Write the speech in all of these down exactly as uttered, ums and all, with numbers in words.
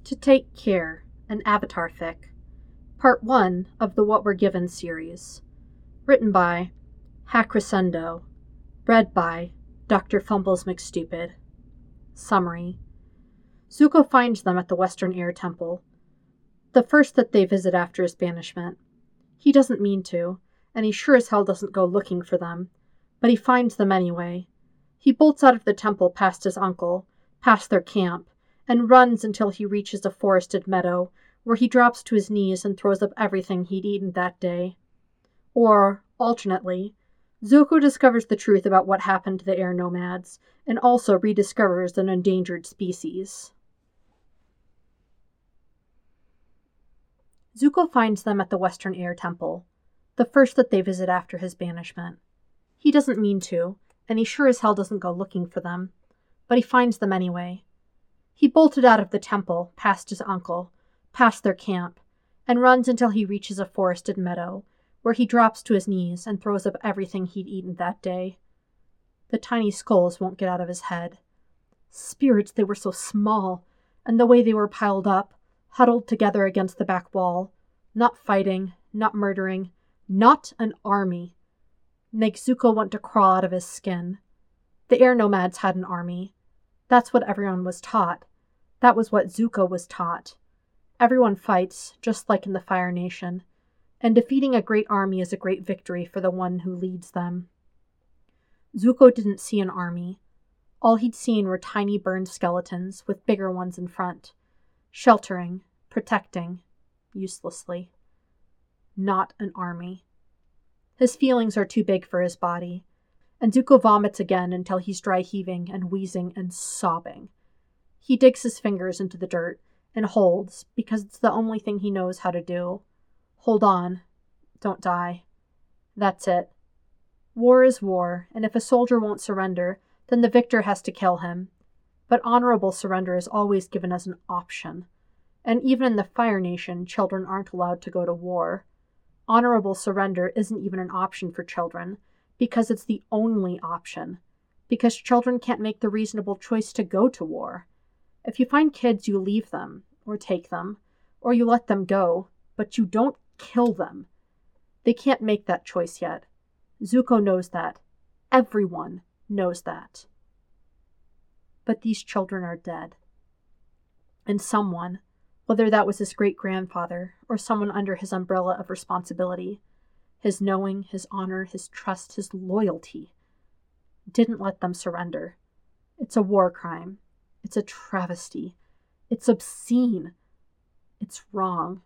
To Take Care, an Avatar fic, Part one of the What We're Given series. Written by Hakrasendo. Read by Doctor Fumbles McStupid. Summary. Zuko finds them at the Western Air Temple, the first that they visit after his banishment. He doesn't mean to, and he sure as hell doesn't go looking for them, but he finds them anyway. He bolts out of the temple past his uncle, past their camp, and runs until he reaches a forested meadow, where he drops to his knees and throws up everything he'd eaten that day. Or, alternately, Zuko discovers the truth about what happened to the air nomads, and also rediscovers an endangered species. Zuko finds them at the Western Air Temple, the first that they visit after his banishment. He doesn't mean to, and he sure as hell doesn't go looking for them, but he finds them anyway. He bolted out of the temple, past his uncle, past their camp, and runs until he reaches a forested meadow, where he drops to his knees and throws up everything he'd eaten that day. The tiny skulls won't get out of his head. Spirits, they were so small, and the way they were piled up, huddled together against the back wall, not fighting, not murdering, not an army, make Zuko want to crawl out of his skin. The air nomads had an army. That's what everyone was taught. That was what Zuko was taught. Everyone fights, just like in the Fire Nation, and defeating a great army is a great victory for the one who leads them. Zuko didn't see an army. All he'd seen were tiny burned skeletons with bigger ones in front, sheltering, protecting, uselessly. Not an army. His feelings are too big for his body, and Zuko vomits again until he's dry heaving and wheezing and sobbing. He digs his fingers into the dirt and holds, because it's the only thing he knows how to do. Hold on. Don't die. That's it. War is war, and if a soldier won't surrender, then the victor has to kill him. But honorable surrender is always given as an option. And even in the Fire Nation, children aren't allowed to go to war. Honorable surrender isn't even an option for children, because it's the only option. Because children can't make the reasonable choice to go to war. If you find kids, you leave them, or take them, or you let them go, but you don't kill them. They can't make that choice yet. Zuko knows that. Everyone knows that. But these children are dead. And someone, whether that was his great-grandfather, or someone under his umbrella of responsibility, his knowing, his honor, his trust, his loyalty, didn't let them surrender. It's a war crime. It's a travesty. It's obscene. It's wrong.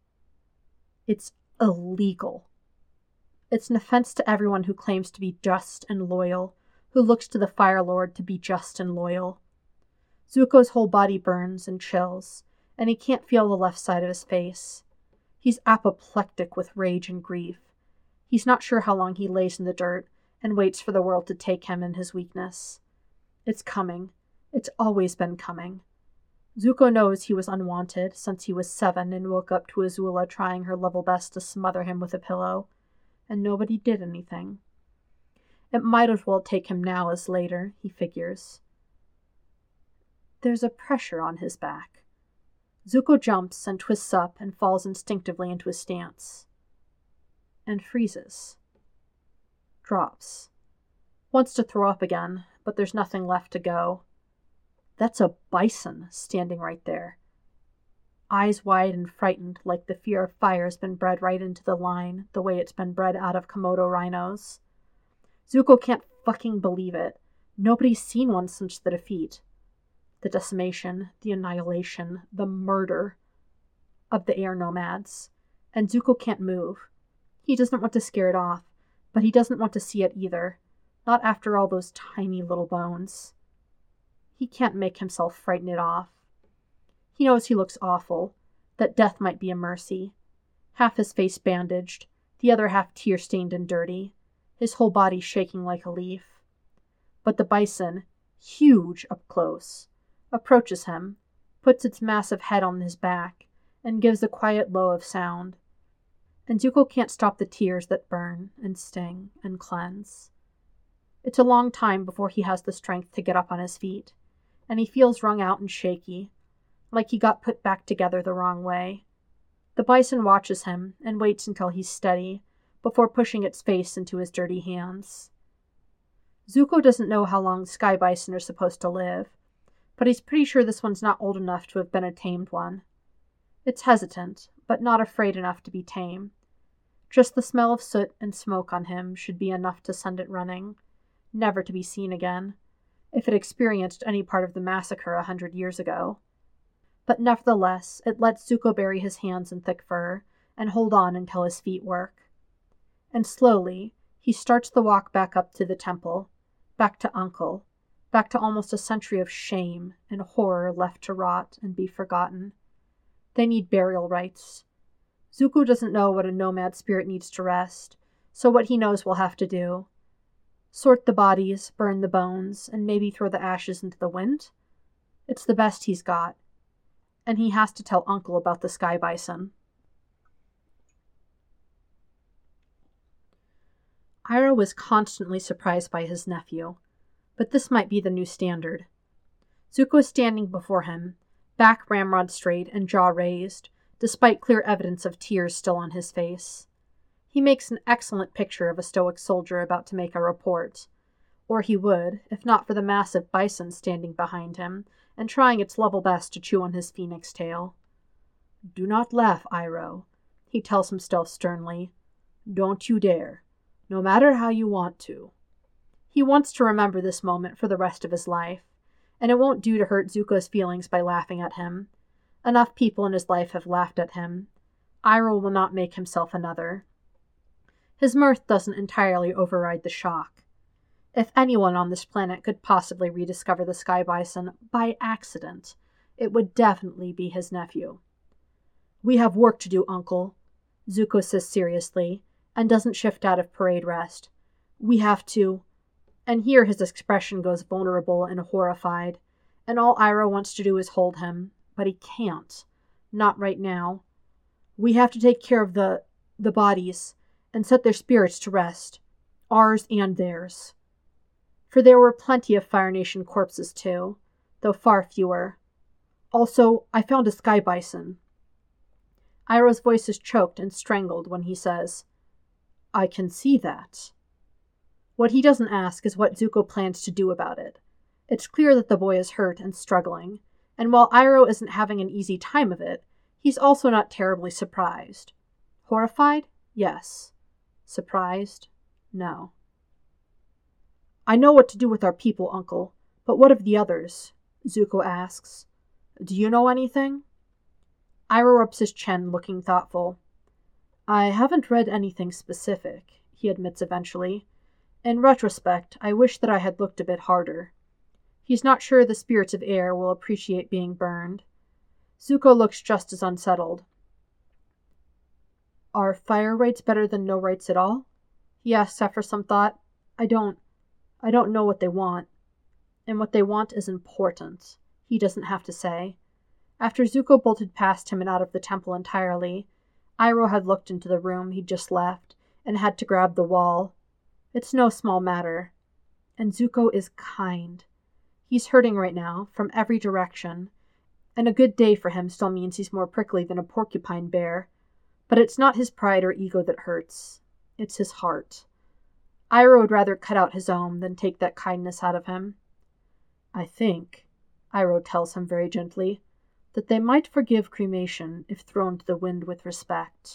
It's illegal. It's an offense to everyone who claims to be just and loyal, who looks to the Fire Lord to be just and loyal. Zuko's whole body burns and chills, and he can't feel the left side of his face. He's apoplectic with rage and grief. He's not sure how long he lays in the dirt and waits for the world to take him in his weakness. It's coming. It's always been coming. Zuko knows he was unwanted since he was seven and woke up to Azula trying her level best to smother him with a pillow, and nobody did anything. It might as well take him now as later, he figures. There's a pressure on his back. Zuko jumps and twists up and falls instinctively into a stance. And freezes. Drops. Wants to throw up again, but there's nothing left to go. That's a bison standing right there. Eyes wide and frightened, like the fear of fire has been bred right into the line, the way it's been bred out of Komodo rhinos. Zuko can't fucking believe it. Nobody's seen one since the defeat. The decimation, the annihilation, the murder of the air nomads. And Zuko can't move. He doesn't want to scare it off, but he doesn't want to see it either. Not after all those tiny little bones. He can't make himself frighten it off. He knows he looks awful, that death might be a mercy. Half his face bandaged, the other half tear-stained and dirty, his whole body shaking like a leaf. But the bison, huge up close, approaches him, puts its massive head on his back, and gives a quiet low of sound. And Zuko can't stop the tears that burn and sting and cleanse. It's a long time before he has the strength to get up on his feet, and he feels wrung out and shaky, like he got put back together the wrong way. The bison watches him and waits until he's steady, before pushing its face into his dirty hands. Zuko doesn't know how long sky bison are supposed to live, but he's pretty sure this one's not old enough to have been a tamed one. It's hesitant, but not afraid enough to be tame. Just the smell of soot and smoke on him should be enough to send it running, never to be seen again, if it experienced any part of the massacre a hundred years ago. But nevertheless, it lets Zuko bury his hands in thick fur and hold on until his feet work. And slowly, he starts the walk back up to the temple, back to Uncle, back to almost a century of shame and horror left to rot and be forgotten. They need burial rites. Zuko doesn't know what a nomad spirit needs to rest, so what he knows we'll have to do. Sort the bodies, burn the bones, and maybe throw the ashes into the wind? It's the best he's got. And he has to tell Uncle about the sky bison. Iroh was constantly surprised by his nephew, but this might be the new standard. Zuko is standing before him, back ramrod straight and jaw raised, despite clear evidence of tears still on his face. He makes an excellent picture of a stoic soldier about to make a report, or he would, if not for the massive bison standing behind him and trying its level best to chew on his phoenix tail. "Do not laugh, Iroh," he tells himself sternly. "Don't you dare, no matter how you want to." He wants to remember this moment for the rest of his life, and it won't do to hurt Zuko's feelings by laughing at him. Enough people in his life have laughed at him. Iroh will not make himself another. His mirth doesn't entirely override the shock. If anyone on this planet could possibly rediscover the sky bison by accident, it would definitely be his nephew. "We have work to do, Uncle," Zuko says seriously, and doesn't shift out of parade rest. "We have to..." And here his expression goes vulnerable and horrified, and all Iroh wants to do is hold him, but he can't. Not right now. "We have to take care of the... the bodies, and set their spirits to rest. Ours and theirs." For there were plenty of Fire Nation corpses too, though far fewer. "Also, I found a sky bison." Iroh's voice is choked and strangled when he says, "I can see that." What he doesn't ask is what Zuko plans to do about it. It's clear that the boy is hurt and struggling, and while Iroh isn't having an easy time of it, he's also not terribly surprised. Horrified? Yes. Surprised? No. "I know what to do with our people, Uncle, but what of the others?" Zuko asks. "Do you know anything?" Iroh rubs his chin, looking thoughtful. "I haven't read anything specific," he admits eventually. "In retrospect, I wish that I had looked a bit harder." He's not sure the spirits of air will appreciate being burned. Zuko looks just as unsettled. "Are fire rites better than no rites at all?" he asks after some thought. I don't... I don't know what they want. And what they want is important, he doesn't have to say. After Zuko bolted past him and out of the temple entirely, Iroh had looked into the room he'd just left and had to grab the wall. It's no small matter. And Zuko is kind. He's hurting right now, from every direction, and a good day for him still means he's more prickly than a porcupine bear. But it's not his pride or ego that hurts. It's his heart. Iroh would rather cut out his own than take that kindness out of him. "I think," Iroh tells him very gently, "that they might forgive cremation if thrown to the wind with respect."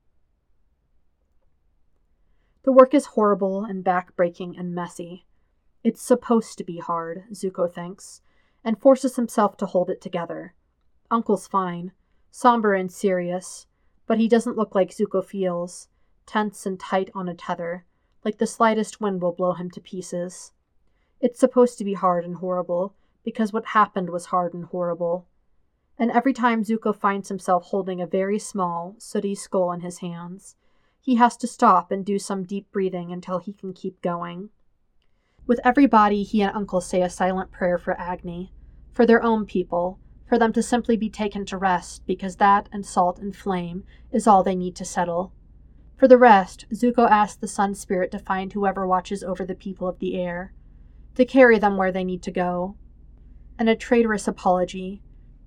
The work is horrible and back-breaking and messy. It's supposed to be hard, Zuko thinks, and forces himself to hold it together. Uncle's fine, somber and serious, but he doesn't look like Zuko feels, tense and tight on a tether, like the slightest wind will blow him to pieces. It's supposed to be hard and horrible, because what happened was hard and horrible. And every time Zuko finds himself holding a very small, sooty skull in his hands, he has to stop and do some deep breathing until he can keep going. With every body, he and Uncle say a silent prayer for Agni, for their own people, for them to simply be taken to rest, because that and salt and flame is all they need to settle. For the rest, Zuko asks the Sun Spirit to find whoever watches over the people of the air, to carry them where they need to go. And a traitorous apology,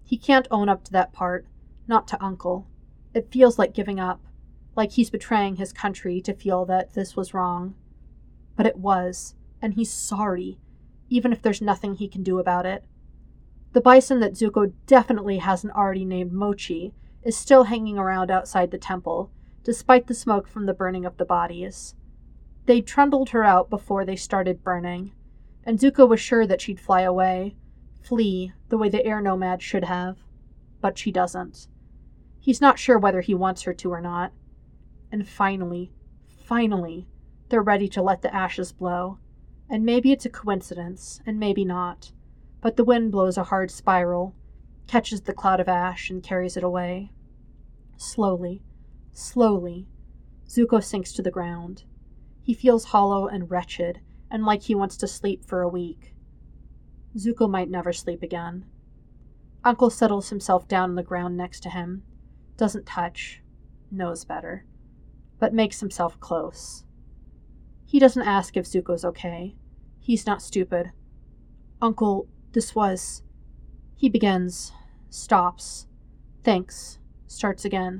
He can't own up to that part, not to Uncle. It feels like giving up, like he's betraying his country to feel that this was wrong. But it was, and he's sorry, even if there's nothing he can do about it. The bison that Zuko definitely hasn't already named Mochi is still hanging around outside the temple, despite the smoke from the burning of the bodies. They trundled her out before they started burning, and Zuko was sure that she'd fly away, flee the way the air nomad should have. But she doesn't. He's not sure whether he wants her to or not. And finally, finally, they're ready to let the ashes blow. And maybe it's a coincidence, and maybe not. But the wind blows a hard spiral, catches the cloud of ash, and carries it away. Slowly, slowly, Zuko sinks to the ground. He feels hollow and wretched, and like he wants to sleep for a week. Zuko might never sleep again. Uncle settles himself down on the ground next to him, doesn't touch, knows better, but makes himself close. He doesn't ask if Zuko's okay. He's not stupid. Uncle, this was... He begins, stops, thinks, starts again.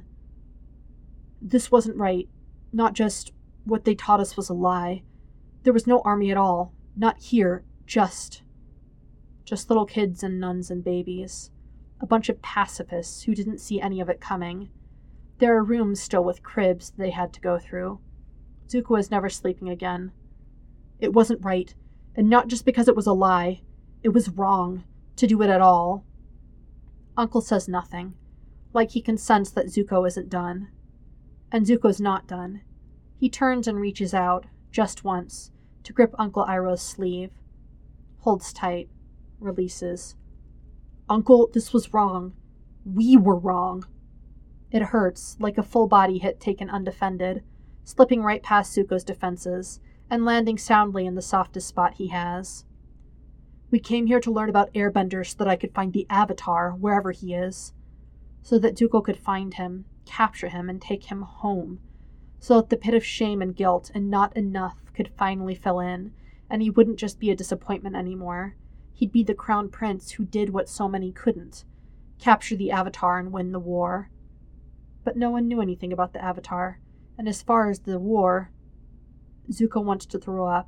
This wasn't right. Not just what they taught us was a lie. There was no army at all. Not here. Just... Just little kids and nuns and babies. A bunch of pacifists who didn't see any of it coming. There are rooms still with cribs they had to go through. Zuko was never sleeping again. It wasn't right, and not just because it was a lie. It was wrong to do it at all. Uncle says nothing, like he can sense that Zuko isn't done. And Zuko's not done. He turns and reaches out, just once, to grip Uncle Iroh's sleeve. Holds tight, releases. Uncle, this was wrong. We were wrong. It hurts, like a full body hit taken undefended, slipping right past Zuko's defenses, and landing soundly in the softest spot he has. We came here to learn about airbenders so that I could find the Avatar, wherever he is. So that Zuko could find him, capture him, and take him home. So that the pit of shame and guilt and not enough could finally fill in, and he wouldn't just be a disappointment anymore. He'd be the crown prince who did what so many couldn't, capture the Avatar and win the war. But no one knew anything about the Avatar, and as far as the war, Zuko wants to throw up.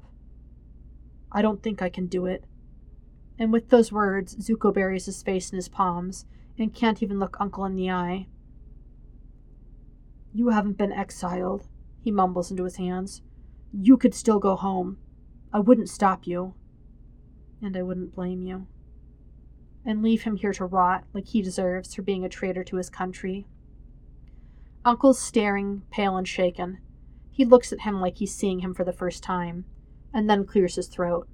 I don't think I can do it. And with those words, Zuko buries his face in his palms and can't even look Uncle in the eye. You haven't been exiled, he mumbles into his hands. You could still go home. I wouldn't stop you. And I wouldn't blame you. And leave him here to rot like he deserves for being a traitor to his country. Uncle's staring, pale and shaken. He looks at him like he's seeing him for the first time, and then clears his throat.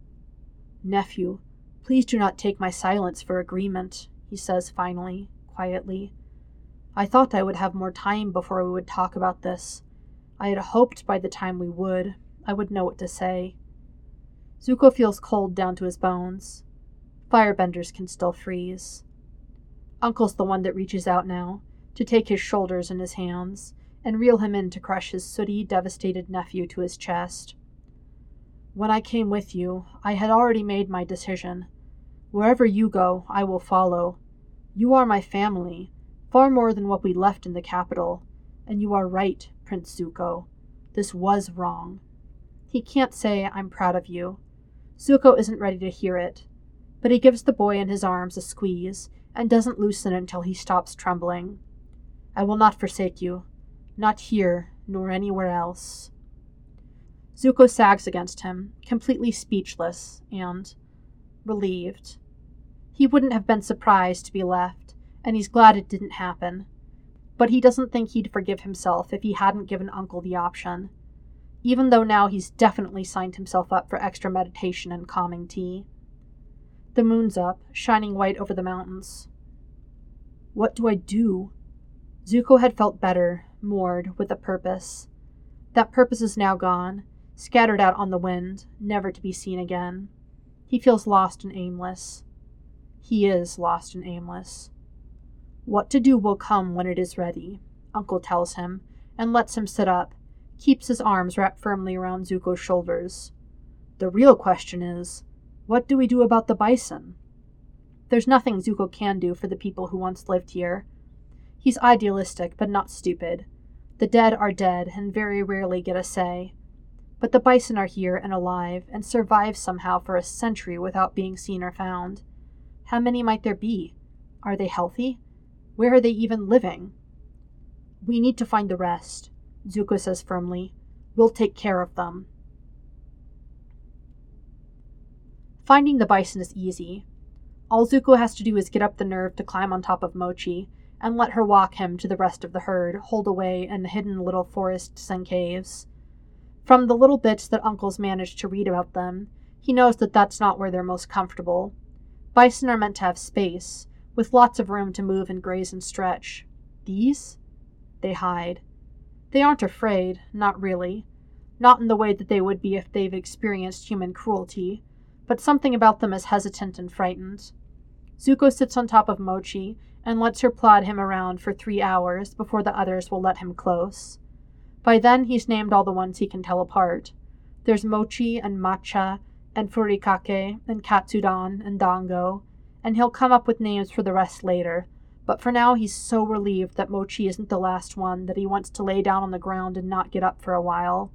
Nephew, please do not take my silence for agreement, he says finally, quietly. I thought I would have more time before we would talk about this. I had hoped by the time we would, I would know what to say. Zuko feels cold down to his bones. Firebenders can still freeze. Uncle's the one that reaches out now, to take his shoulders in his hands, and reel him in to crush his sooty, devastated nephew to his chest. When I came with you, I had already made my decision. Wherever you go, I will follow. You are my family, far more than what we left in the capital, and you are right, Prince Zuko. This was wrong. He can't say, I'm proud of you. Zuko isn't ready to hear it, but he gives the boy in his arms a squeeze and doesn't loosen until he stops trembling. I will not forsake you, not here, nor anywhere else. Zuko sags against him, completely speechless and relieved. He wouldn't have been surprised to be left, and he's glad it didn't happen. But he doesn't think he'd forgive himself if he hadn't given Uncle the option, even though now he's definitely signed himself up for extra meditation and calming tea. The moon's up, shining white over the mountains. What do I do? Zuko had felt better, moored, with a purpose. That purpose is now gone, scattered out on the wind, never to be seen again. He feels lost and aimless. He is lost and aimless. What to do will come when it is ready, Uncle tells him, and lets him sit up, keeps his arms wrapped firmly around Zuko's shoulders. The real question is, what do we do about the bison? There's nothing Zuko can do for the people who once lived here. He's idealistic, but not stupid. The dead are dead and very rarely get a say. But the bison are here and alive, and survive somehow for a century without being seen or found. How many might there be? Are they healthy? Where are they even living? We need to find the rest, Zuko says firmly. We'll take care of them. Finding the bison is easy. All Zuko has to do is get up the nerve to climb on top of Mochi, and let her walk him to the rest of the herd, holed away in the hidden little forests and caves. From the little bits that Uncle's managed to read about them, he knows that that's not where they're most comfortable. Bison are meant to have space, with lots of room to move and graze and stretch. These? They hide. They aren't afraid, not really. Not in the way that they would be if they've experienced human cruelty, but something about them is hesitant and frightened. Zuko sits on top of Mochi and lets her plod him around for three hours before the others will let him close. By then he's named all the ones he can tell apart. There's Mochi and Matcha and Furikake and Katsudon and Dango, and he'll come up with names for the rest later, but for now he's so relieved that Mochi isn't the last one that he wants to lay down on the ground and not get up for a while.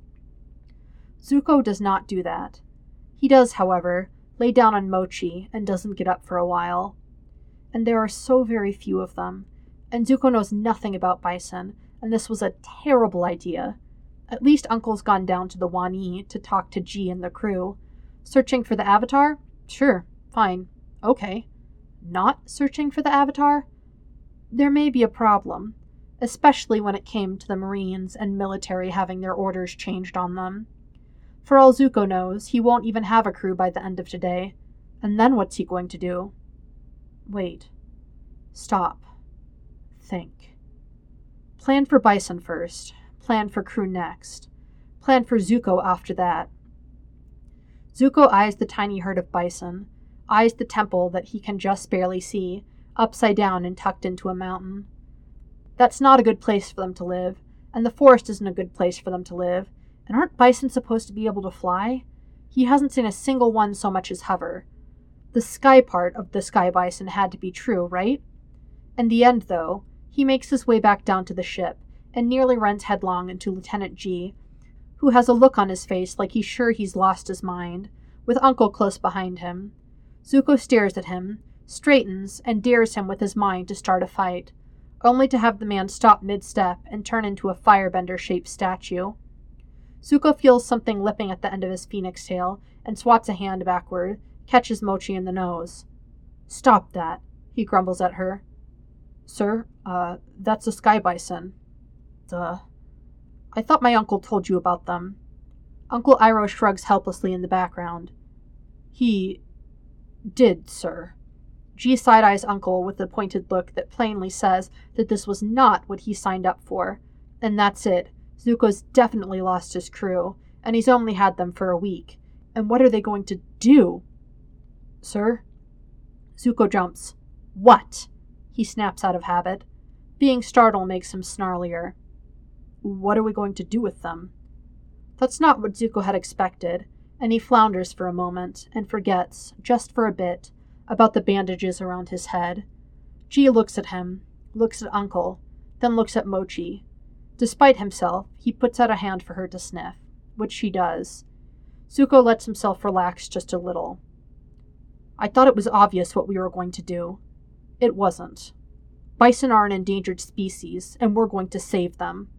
Zuko does not do that. He does, however, lay down on Mochi and doesn't get up for a while. And there are so very few of them, and Zuko knows nothing about bison, and this was a terrible idea. At least Uncle's gone down to the Wani to talk to G and the crew. Searching for the Avatar? Sure, fine, okay. Not searching for the Avatar? There may be a problem, especially when it came to the Marines and military having their orders changed on them. For all Zuko knows, he won't even have a crew by the end of today. And then what's he going to do? Wait. Stop. Think. Plan for Bison first. Plan for crew next. Plan for Zuko after that. Zuko eyes the tiny herd of bison, eyes the temple that he can just barely see, upside down and tucked into a mountain. That's not a good place for them to live, and the forest isn't a good place for them to live. And aren't bison supposed to be able to fly? He hasn't seen a single one so much as hover. The sky part of the sky bison had to be true, right? In the end, though, he makes his way back down to the ship, and nearly runs headlong into Lieutenant G, who has a look on his face like he's sure he's lost his mind, with Uncle close behind him. Zuko stares at him, straightens, and dares him with his mind to start a fight, only to have the man stop mid-step and turn into a firebender-shaped statue. Zuko feels something lipping at the end of his phoenix tail and swats a hand backward, catches Mochi in the nose. Stop that, he grumbles at her. Sir, uh, that's a sky bison. Duh. I thought my uncle told you about them. Uncle Iroh shrugs helplessly in the background. He did, sir. G side-eyes Uncle with a pointed look that plainly says that this was not what he signed up for, and that's it. Zuko's definitely lost his crew, and he's only had them for a week. And what are they going to do? Sir? Zuko jumps. What? He snaps out of habit. Being startled makes him snarlier. What are we going to do with them? That's not what Zuko had expected, and he flounders for a moment, and forgets, just for a bit, about the bandages around his head. G looks at him, looks at Uncle, then looks at Mochi. Despite himself, he puts out a hand for her to sniff, which she does. Zuko lets himself relax just a little. I thought it was obvious what we were going to do. It wasn't. Bison are an endangered species, and we're going to save them.